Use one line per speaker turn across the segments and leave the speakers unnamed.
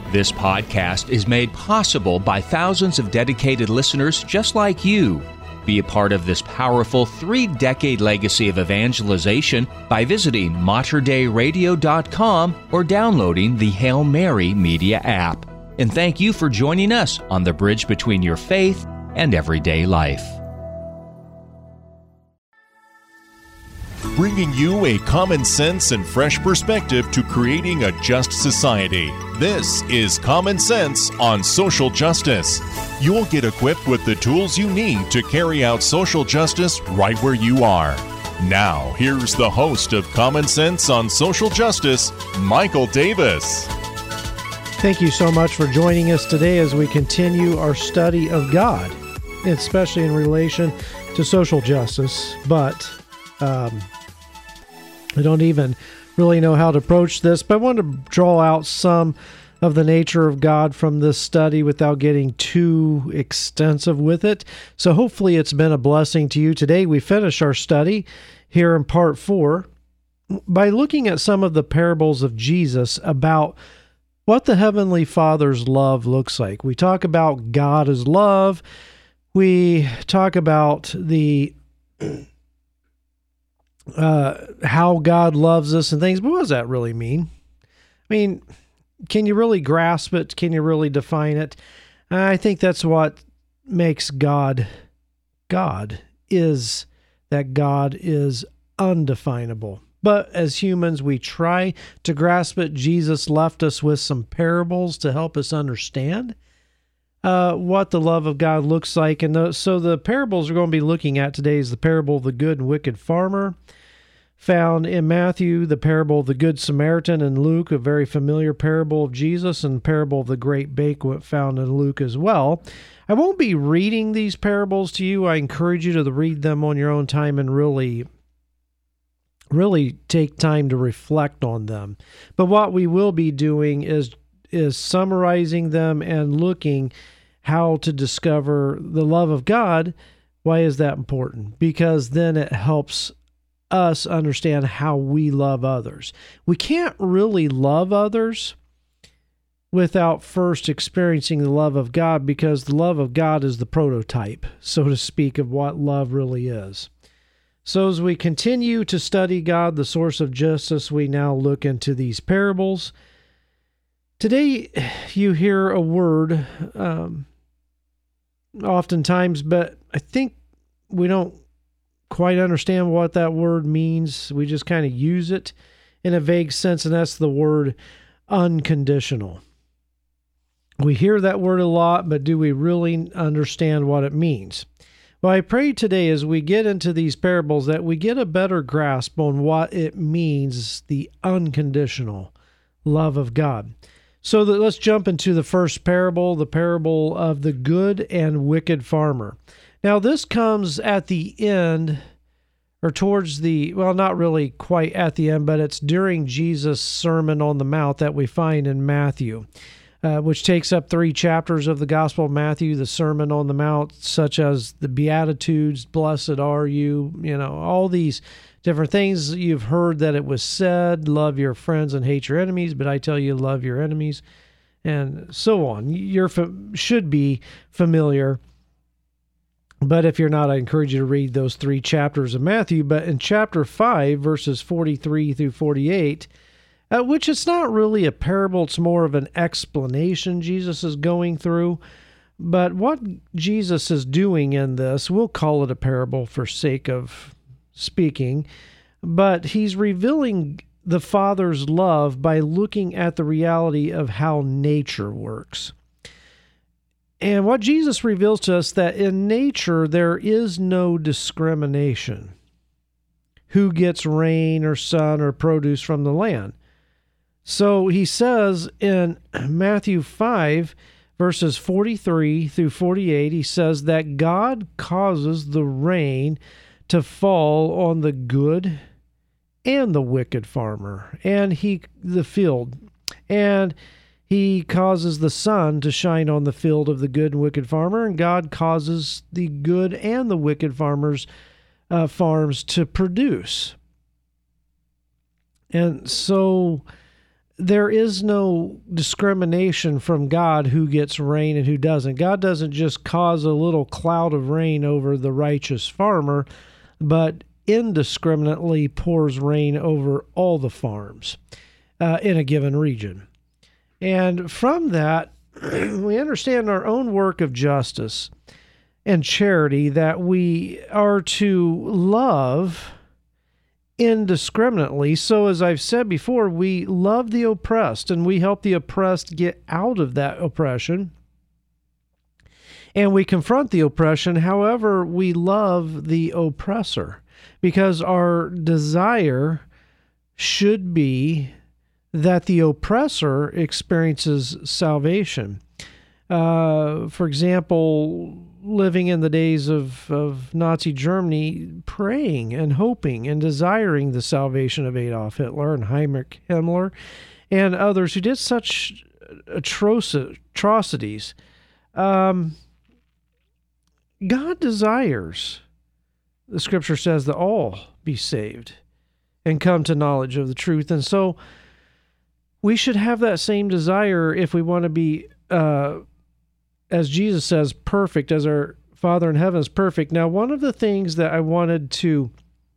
This podcast is made possible by thousands of dedicated listeners just like you. Be a part of this powerful 3-decade legacy of evangelization by visiting materdeiradio.com or downloading the Hail Mary Media app. And thank you for joining us on the bridge between your faith and everyday life.
Bringing you a common sense and fresh perspective to creating a just society. This is Common Sense on Social Justice. You'll get equipped with the tools you need to carry out social justice right where you are. Now, here's the host of Common Sense on Social Justice, Michael Davis.
Thank you so much for joining us today as we continue our study of God, especially in relation to social justice. But I don't even really know how to approach this, but I want to draw out some of the nature of God from this study without getting too extensive with it. So hopefully it's been a blessing to you. Today we finish our study here in part 4 by looking at some of the parables of Jesus about what the Heavenly Father's love looks like. We talk about God as love. We talk about the how God loves us and things, but what does that really mean? I mean, can you really grasp it? Can you really define it? I think that's what makes God God, is that God is undefinable. But as humans, we try to grasp it. Jesus left us with some parables to help us understand what the love of God looks like. And so the parables we're going to be looking at today is the parable of the good and wicked farmer, found in Matthew, the parable of the Good Samaritan in Luke, a very familiar parable of Jesus, and parable of the great banquet found in Luke as well. I won't be reading these parables to you. I encourage you to read them on your own time and really take time to reflect on them. But what we will be doing is summarizing them and looking how to discover the love of God. Why is that important? Because then it helps us understand how we love others. We can't really love others without first experiencing the love of God, because the love of God is the prototype, so to speak, of what love really is. So as we continue to study God, the source of justice, we now look into these parables. Today, you hear a word oftentimes, but I think we don't quite understand what that word means. We just kind of use it in a vague sense, and that's the word unconditional. We hear that word a lot, but do we really understand what it means? Well, I pray today as we get into these parables that we get a better grasp on what it means, the unconditional love of God. So let's jump into the first parable, the parable of the good and wicked farmer. Now, this comes at the end, or towards not really quite at the end, but it's during Jesus' Sermon on the Mount that we find in Matthew, which takes up 3 chapters of the Gospel of Matthew, the Sermon on the Mount, such as the Beatitudes, blessed are you, all these different things. You've heard that it was said, love your friends and hate your enemies, but I tell you, love your enemies, and so on. You should be familiar. But if you're not, I encourage you to read those 3 chapters of Matthew. But in chapter 5, verses 43 through 48, which it's not really a parable, it's more of an explanation Jesus is going through. But what Jesus is doing in this, we'll call it a parable for sake of speaking, but he's revealing the Father's love by looking at the reality of how nature works. And what Jesus reveals to us, that in nature there is no discrimination. Who gets rain or sun or produce from the land? So he says in Matthew 5, verses 43 through 48, he says that God causes the rain to fall on the good and the wicked farmer, and the field, and he causes the sun to shine on the field of the good and wicked farmer, and God causes the good and the wicked farmers' farms to produce. And so there is no discrimination from God who gets rain and who doesn't. God doesn't just cause a little cloud of rain over the righteous farmer, but indiscriminately pours rain over all the farms in a given region. And from that, we understand our own work of justice and charity, that we are to love indiscriminately. So as I've said before, we love the oppressed and we help the oppressed get out of that oppression. And we confront the oppression. However, we love the oppressor, because our desire should be that the oppressor experiences salvation. For example, living in the days of Nazi Germany, praying and hoping and desiring the salvation of Adolf Hitler and Heinrich Himmler and others who did such atrocities. God desires, the scripture says, that all be saved and come to knowledge of the truth. And so we should have that same desire if we want to be, as Jesus says, perfect, as our Father in heaven is perfect. Now, one of the things that I wanted to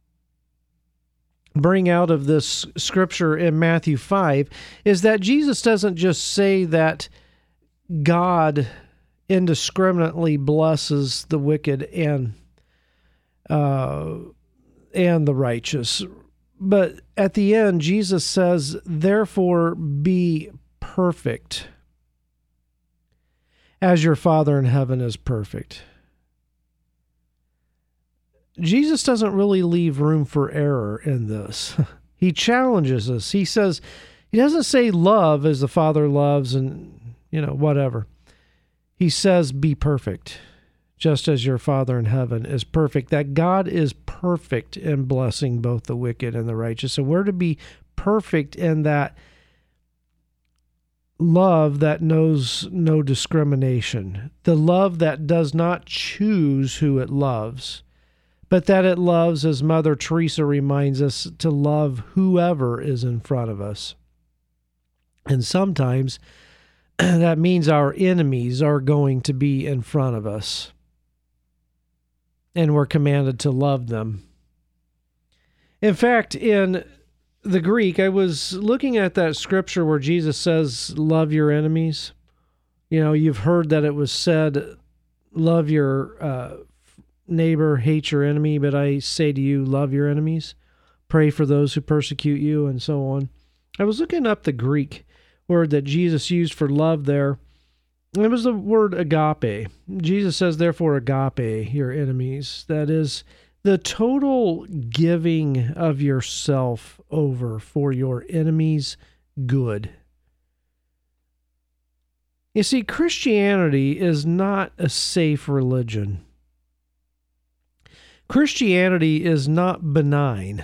bring out of this scripture in Matthew 5 is that Jesus doesn't just say that God indiscriminately blesses the wicked and the righteous. But at the end, Jesus says, therefore be perfect as your Father in heaven is perfect. Jesus doesn't really leave room for error in this. He challenges us. He says, he doesn't say love as the Father loves and, whatever. He says, be perfect, just as your Father in heaven is perfect. That God is perfect in blessing both the wicked and the righteous. And we're to be perfect in that love that knows no discrimination, the love that does not choose who it loves, but that it loves, as Mother Teresa reminds us, to love whoever is in front of us. And sometimes that means our enemies are going to be in front of us, and we're commanded to love them. In fact, in the Greek, I was looking at that scripture where Jesus says, love your enemies. You've heard that it was said, love your neighbor, hate your enemy, but I say to you, love your enemies. Pray for those who persecute you, and so on. I was looking up the Greek word that Jesus used for love there. It was the word agape. Jesus says, therefore, agape your enemies. That is the total giving of yourself over for your enemy's good. You see, Christianity is not a safe religion. Christianity is not benign.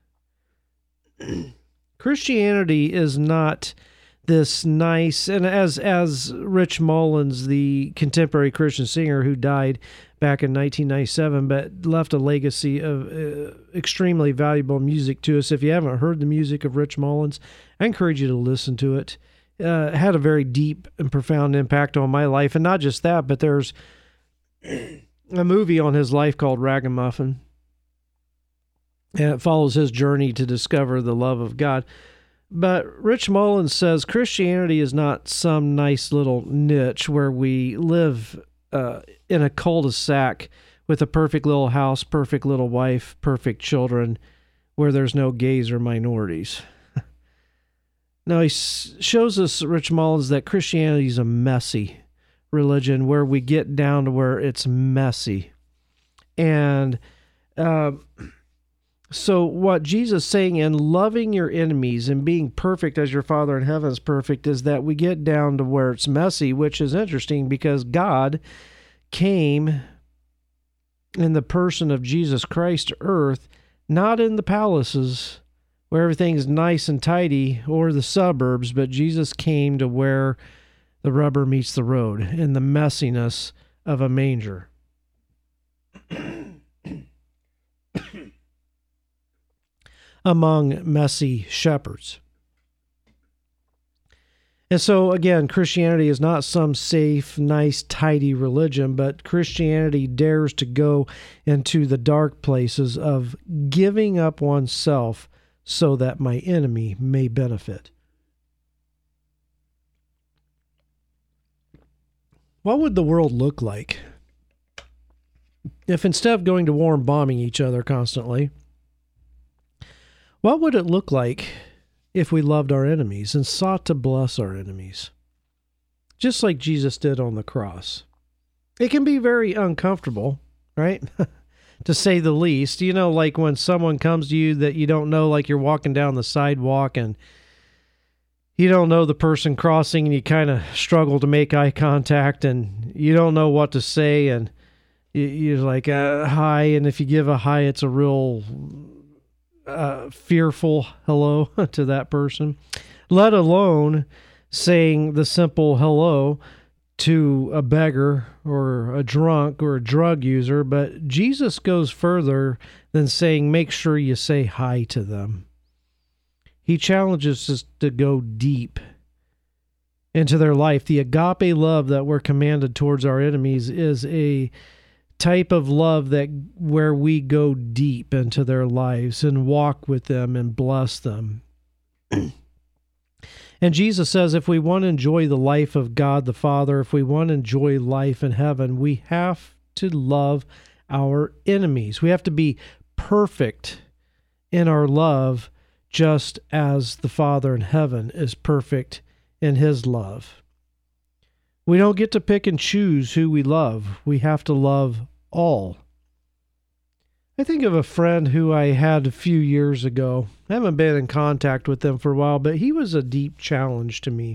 Christianity is not this nice, and as Rich Mullins, the contemporary Christian singer who died back in 1997, but left a legacy of extremely valuable music to us. If you haven't heard the music of Rich Mullins, I encourage you to listen to it. It had a very deep and profound impact on my life, and not just that, but there's a movie on his life called Ragamuffin, and it follows his journey to discover the love of God. But Rich Mullins says Christianity is not some nice little niche where we live in a cul-de-sac with a perfect little house, perfect little wife, perfect children, where there's no gays or minorities. Now, he shows us, Rich Mullins, that Christianity is a messy religion where we get down to where it's messy. And so what Jesus is saying in loving your enemies and being perfect as your Father in heaven is perfect is that we get down to where it's messy, which is interesting because God came in the person of Jesus Christ to earth, not in the palaces where everything's nice and tidy or the suburbs, but Jesus came to where the rubber meets the road, in the messiness of a manger. Among messy shepherds. And so, again, Christianity is not some safe, nice, tidy religion, but Christianity dares to go into the dark places of giving up oneself so that my enemy may benefit. What would the world look like if instead of going to war and bombing each other constantly, what would it look like if we loved our enemies and sought to bless our enemies, just like Jesus did on the cross? It can be very uncomfortable, right? To say the least. You know, like when someone comes to you that you don't know, like you're walking down the sidewalk and you don't know the person crossing and you kind of struggle to make eye contact and you don't know what to say and you're like, hi, and if you give a hi, it's a real fearful hello to that person, let alone saying the simple hello to a beggar or a drunk or a drug user. But Jesus goes further than saying, make sure you say hi to them. He challenges us to go deep into their life. The agape love that we're commanded towards our enemies is a type of love that where we go deep into their lives and walk with them and bless them. And Jesus says if we want to enjoy the life of God the Father, if we want to enjoy life in heaven, we have to love our enemies. We have to be perfect in our love, just as the Father in heaven is perfect in his love. We don't get to pick and choose who we love. We have to love all. I think of a friend who I had a few years ago. I haven't been in contact with them for a while, but he was a deep challenge to me.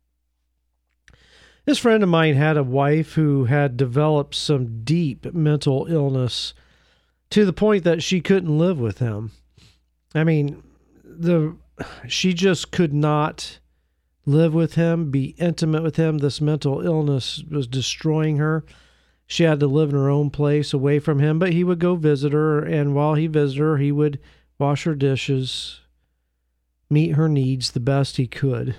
This friend of mine had a wife who had developed some deep mental illness to the point that she couldn't live with him. I mean, she just could not live with him, be intimate with him. This mental illness was destroying her. She had to live in her own place away from him, but he would go visit her, and while he visited her, he would wash her dishes, meet her needs the best he could.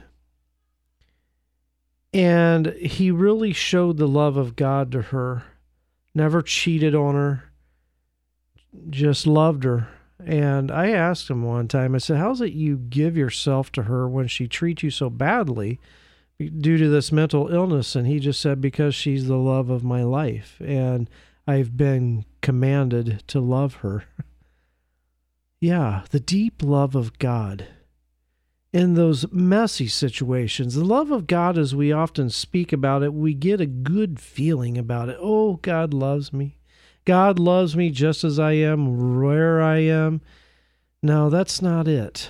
And he really showed the love of God to her, never cheated on her, just loved her. And I asked him one time, I said, how's it you give yourself to her when she treats you so badly due to this mental illness? And he just said, because she's the love of my life, and I've been commanded to love her. Yeah, the deep love of God in those messy situations. The love of God, as we often speak about it, we get a good feeling about it. Oh, God loves me. God loves me just as I am, where I am. No, that's not it.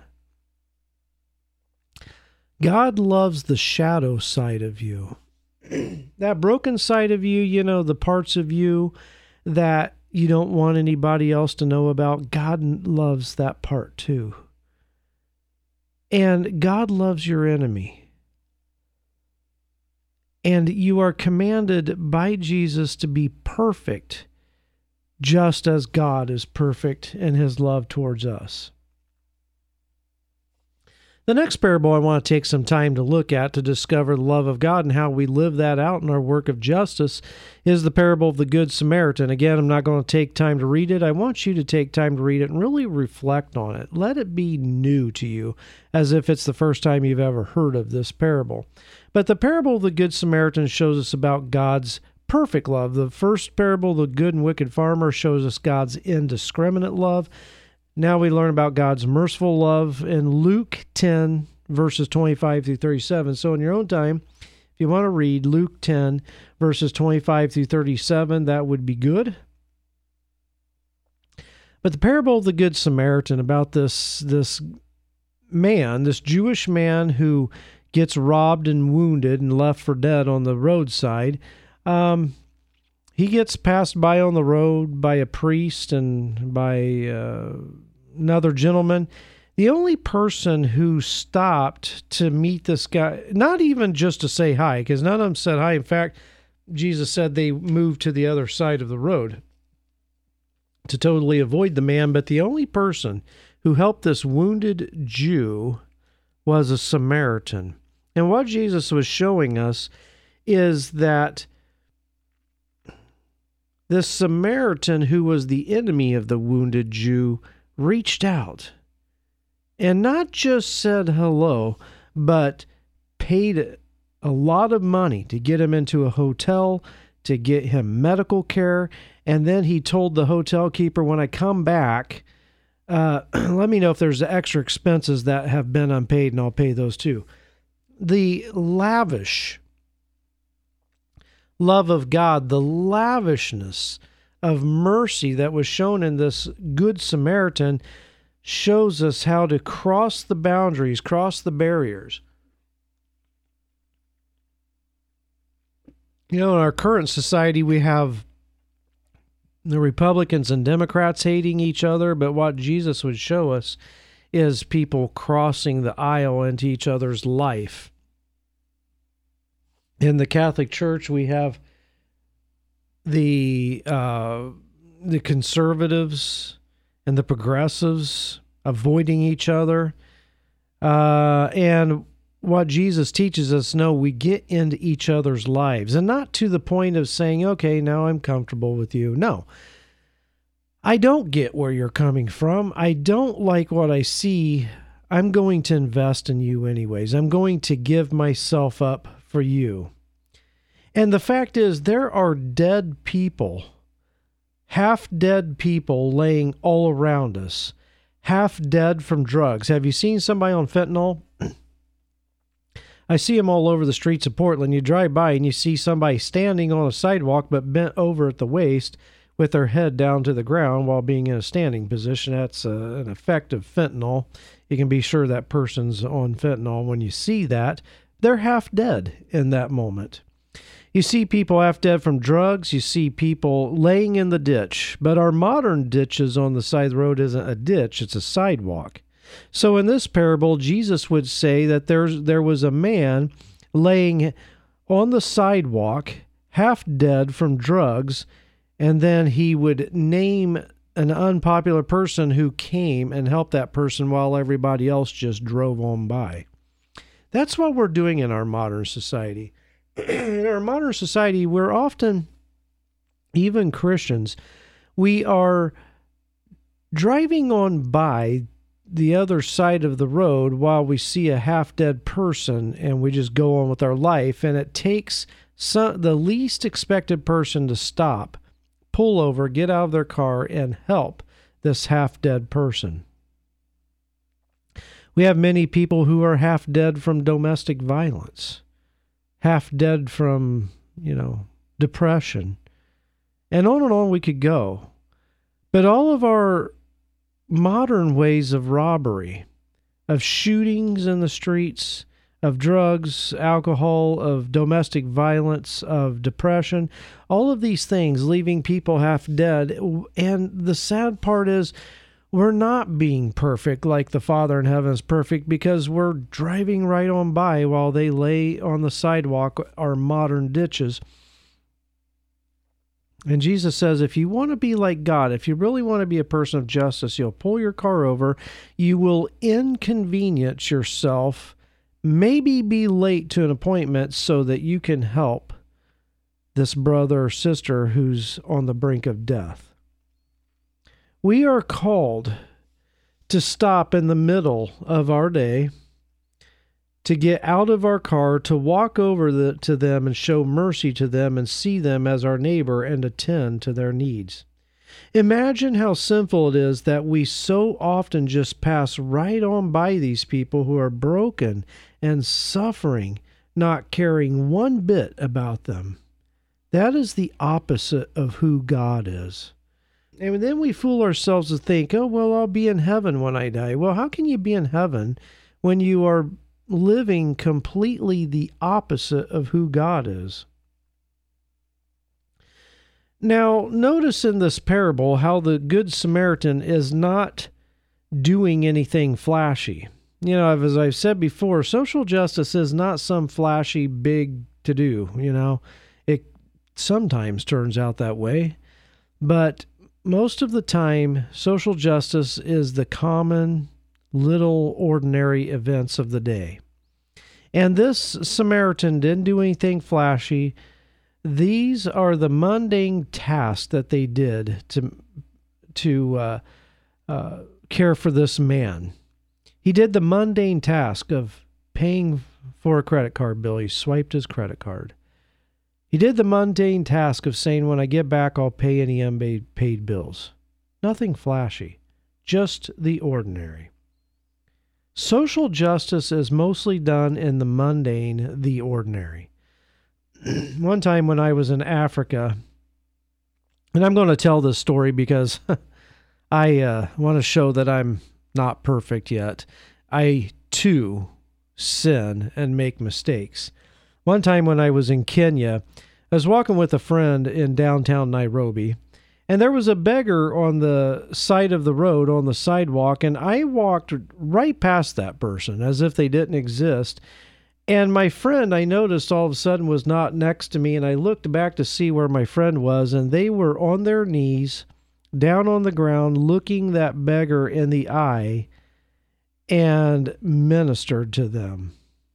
God loves the shadow side of you. That broken side of you, you know, the parts of you that you don't want anybody else to know about. God loves that part too. And God loves your enemy. And you are commanded by Jesus to be perfect, just as God is perfect in his love towards us. The next parable I want to take some time to look at to discover the love of God and how we live that out in our work of justice is the parable of the Good Samaritan. Again, I'm not going to take time to read it. I want you to take time to read it and really reflect on it. Let it be new to you, as if it's the first time you've ever heard of this parable. But the parable of the Good Samaritan shows us about God's perfect love. The first parable, the good and wicked farmer, shows us God's indiscriminate love. Now we learn about God's merciful love in Luke 10, verses 25 through 37. So in your own time, if you want to read Luke 10, verses 25 through 37, that would be good. But the parable of the Good Samaritan, about this man, this Jewish man who gets robbed and wounded and left for dead on the roadside. He gets passed by on the road by a priest and by another gentleman. The only person who stopped to meet this guy, not even just to say hi, because none of them said hi. In fact, Jesus said they moved to the other side of the road to totally avoid the man. But the only person who helped this wounded Jew was a Samaritan. And what Jesus was showing us is that this Samaritan, who was the enemy of the wounded Jew, reached out and not just said hello, but paid a lot of money to get him into a hotel, to get him medical care. And then he told the hotel keeper, when I come back, let me know if there's extra expenses that have been unpaid, and I'll pay those too. The lavish love of God, the lavishness of mercy that was shown in this Good Samaritan shows us how to cross the boundaries, cross the barriers. You know, in our current society, we have the Republicans and Democrats hating each other, but what Jesus would show us is people crossing the aisle into each other's life. In the Catholic Church, we have the conservatives and the progressives avoiding each other. And what Jesus teaches us, no, we get into each other's lives, and not to the point of saying, okay, now I'm comfortable with you. No, I don't get where you're coming from. I don't like what I see. I'm going to invest in you anyways. I'm going to give myself up for you. And the fact is, there are dead people, half dead people laying all around us, half dead from drugs. Have you seen somebody on fentanyl? I see them all over the streets of Portland. You drive by and you see somebody standing on a sidewalk but bent over at the waist with their head down to the ground while being in a standing position. That's an effect of fentanyl. You can be sure that person's on fentanyl. When you see that, they're half dead in that moment. You see people half dead from drugs. You see people laying in the ditch. But our modern ditches on the side of the road isn't a ditch, it's a sidewalk. So in this parable, Jesus would say that there was a man laying on the sidewalk, half dead from drugs, and then he would name an unpopular person who came and helped that person while everybody else just drove on by. That's what we're doing in our modern society. In our modern society, we're often, even Christians, we are driving on by the other side of the road while we see a half-dead person, and we just go on with our life, and it takes the least expected person to stop, pull over, get out of their car, and help this half-dead person. We have many people who are half-dead from domestic violence, half-dead from, depression, and on we could go. But all of our modern ways of robbery, of shootings in the streets, of drugs, alcohol, of domestic violence, of depression, all of these things leaving people half dead. And the sad part is we're not being perfect like the Father in heaven is perfect, because we're driving right on by while they lay on the sidewalk our modern ditches. And Jesus says, if you want to be like God, if you really want to be a person of justice, you'll pull your car over, you will inconvenience yourself, maybe be late to an appointment so that you can help this brother or sister who's on the brink of death. We are called to stop in the middle of our day, to get out of our car, to walk over to them and show mercy to them and see them as our neighbor and attend to their needs. Imagine how sinful it is that we so often just pass right on by these people who are broken and suffering, not caring one bit about them. That is the opposite of who God is. And then we fool ourselves to think, oh, well, I'll be in heaven when I die. Well, how can you be in heaven when you are living completely the opposite of who God is? Now, notice in this parable how the Good Samaritan is not doing anything flashy. As I've said before, social justice is not some flashy big to-do. It sometimes turns out that way. But most of the time, social justice is the common, little, ordinary events of the day. And this Samaritan didn't do anything flashy. These are the mundane tasks that they did to care for this man. He did the mundane task of paying for a credit card bill. He swiped his credit card. He did the mundane task of saying, when I get back, I'll pay any unpaid bills. Nothing flashy, just the ordinary. Social justice is mostly done in the mundane, the ordinary. One time when I was in Africa, and I'm going to tell this story because I want to show that I'm not perfect yet. I, too, sin and make mistakes. One time when I was in Kenya, I was walking with a friend in downtown Nairobi, and there was a beggar on the side of the road on the sidewalk, and I walked right past that person as if they didn't exist. And my friend, I noticed all of a sudden, was not next to me, and I looked back to see where my friend was, and they were on their knees, down on the ground, looking that beggar in the eye and ministered to them.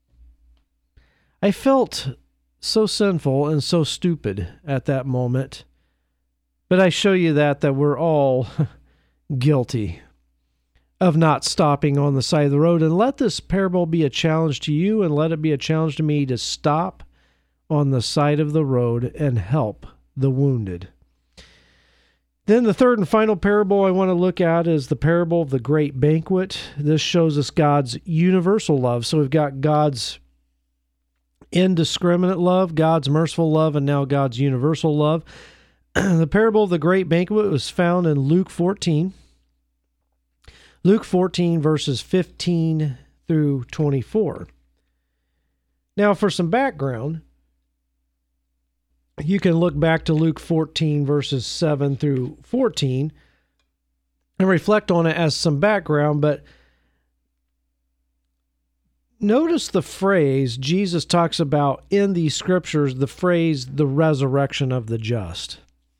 I felt so sinful and so stupid at that moment. But I show you that we're all guilty of not stopping on the side of the road. And let this parable be a challenge to you, and let it be a challenge to me to stop on the side of the road and help the wounded. Then the third and final parable I want to look at is the parable of the great banquet. This shows us God's universal love. So we've got God's indiscriminate love, God's merciful love, and now God's universal love. The parable of the great banquet was found in Luke 14. Luke 14, verses 15 through 24. Now, for some background, you can look back to Luke 14, verses 7 through 14, and reflect on it as some background, but notice the phrase Jesus talks about in these scriptures, the phrase, the resurrection of the just.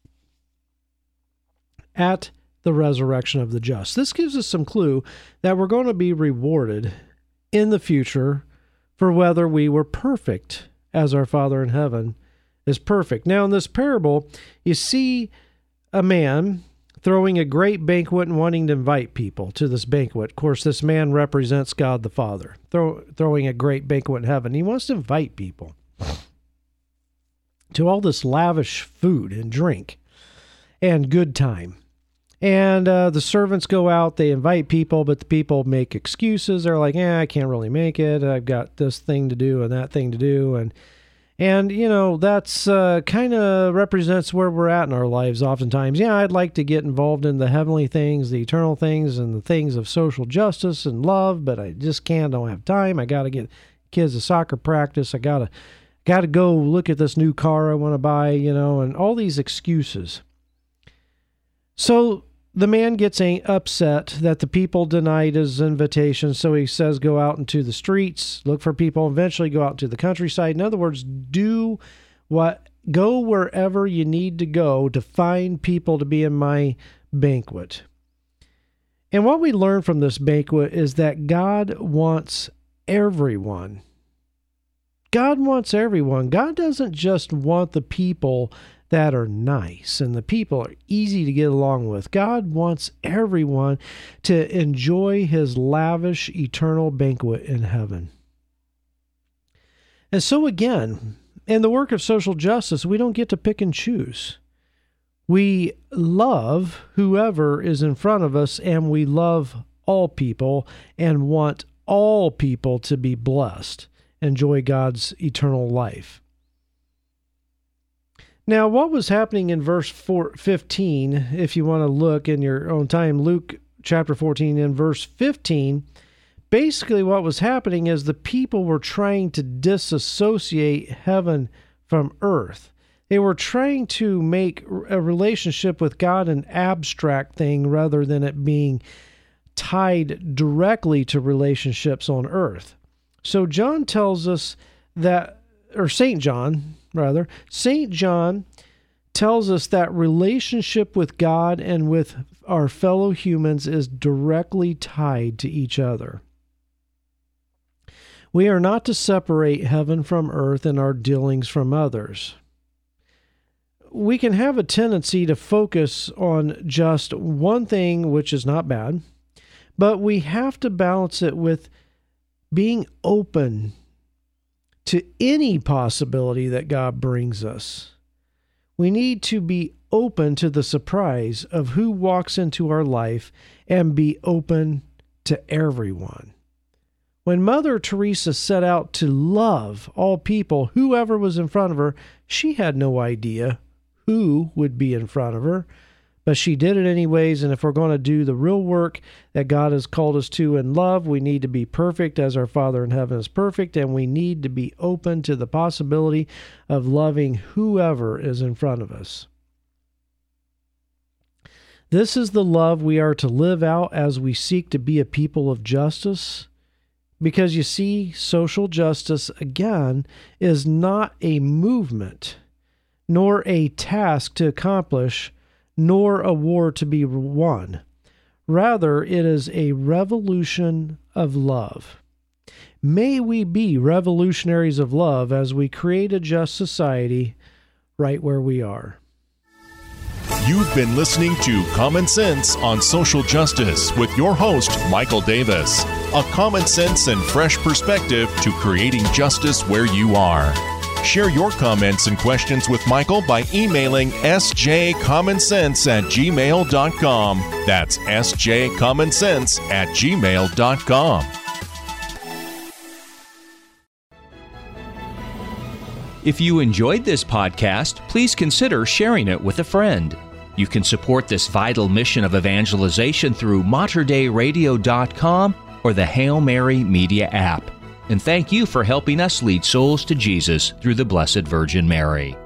At the resurrection of the just. This gives us some clue that we're going to be rewarded in the future for whether we were perfect as our Father in heaven is perfect. Now, in this parable, you see a man throwing a great banquet and wanting to invite people to this banquet. Of course, this man represents God the Father, throwing a great banquet in heaven. He wants to invite people to all this lavish food and drink and good time. And the servants go out, they invite people, but the people make excuses. They're like, I can't really make it. I've got this thing to do and that thing to do. And you know, that's kind of represents where we're at in our lives oftentimes. Yeah, I'd like to get involved in the heavenly things, the eternal things, and the things of social justice and love, but I just don't have time. I got to get kids to soccer practice. I got to go look at this new car I want to buy, and all these excuses. So the man gets upset that the people denied his invitation, so he says go out into the streets, look for people, eventually go out to the countryside. In other words, go wherever you need to go to find people to be in my banquet. And what we learn from this banquet is that God wants everyone. God wants everyone. God doesn't just want the people that are nice and the people are easy to get along with. God wants everyone to enjoy his lavish eternal banquet in heaven. And so again, in the work of social justice, we don't get to pick and choose. We love whoever is in front of us, and we love all people and want all people to be blessed, enjoy God's eternal life. Now, what was happening in verse 15, if you want to look in your own time, Luke chapter 14 and verse 15, basically what was happening is the people were trying to disassociate heaven from earth. They were trying to make a relationship with God an abstract thing rather than it being tied directly to relationships on earth. So John tells us that, or St. John tells us that relationship with God and with our fellow humans is directly tied to each other. We are not to separate heaven from earth in our dealings from others. We can have a tendency to focus on just one thing, which is not bad, but we have to balance it with being open to any possibility that God brings us. We need to be open to the surprise of who walks into our life and be open to everyone. When Mother Teresa set out to love all people, whoever was in front of her, she had no idea who would be in front of her, but she did it anyways. And if we're going to do the real work that God has called us to in love, we need to be perfect as our Father in heaven is perfect, and we need to be open to the possibility of loving whoever is in front of us. This is the love we are to live out as we seek to be a people of justice. Because you see, social justice, again, is not a movement, nor a task to accomplish, nor a war to be won. Rather, it is a revolution of love. May we be revolutionaries of love as we create a just society right where we are.
You've been listening to Common Sense on Social Justice with your host, Michael Davis. A common sense and fresh perspective to creating justice where you are. Share your comments and questions with Michael by emailing sjcommonsense@gmail.com. That's sjcommonsense@gmail.com.
If you enjoyed this podcast, please consider sharing it with a friend. You can support this vital mission of evangelization through materdeiradio.com or the Hail Mary Media app. And thank you for helping us lead souls to Jesus through the Blessed Virgin Mary.